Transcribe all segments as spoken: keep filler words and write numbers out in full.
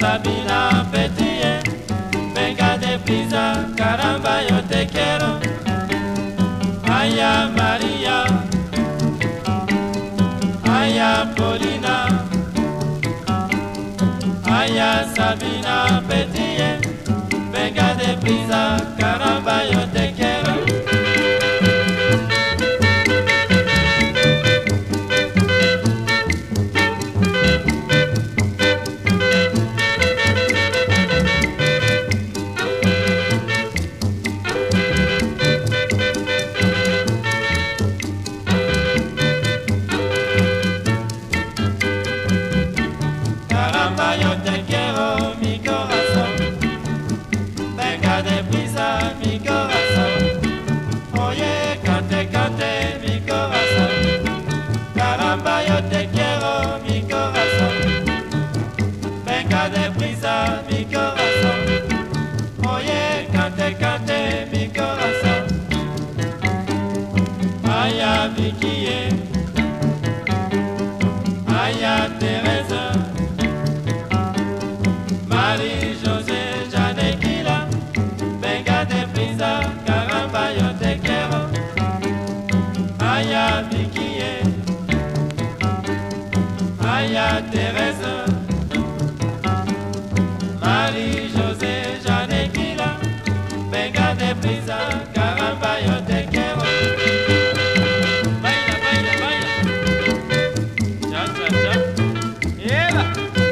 Sabina Petie, venga deprisa, caramba yo te quiero. Aya María, aya Polina, aya Sabina Petie, venga deprisa, caramba yo te quiero. Yo te quiero, mi corazón, venga deprisa, mi corazón, oye, cante, cante, mi corazón, caramba, yo te quiero, mi corazón, venga deprisa, mi corazón, oye, cante, cante, mi corazón, aya Vicky, aya Teresa, Marie-José, Janequila, venga deprisa, caramba yo te quiero. Aya Vicky, aya Teresa, Marie-José, Janequila, venga deprisa, caramba yo te quiero. Baila, baila, baila. Cha, cha, cha. Yeah.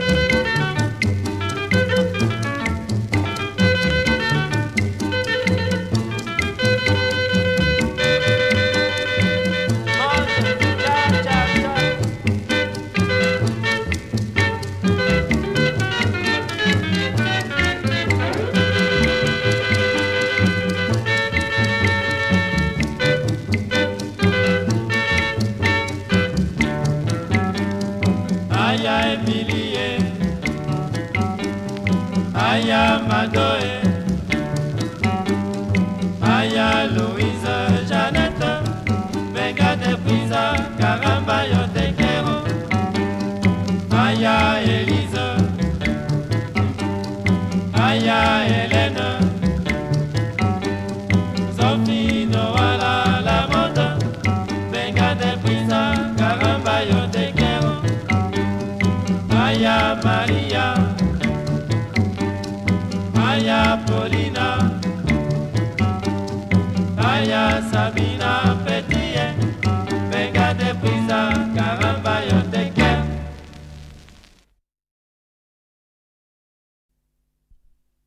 Aya Emilie, aya Madoe, aya Louise, Jeannette, venga deprisa, caramba yo te quiero. Aya Elise, aya Hélène, Sophie Noala la moda, venga deprisa, caramba yo te quiero. Aya María, aya Polina, aya Sabina.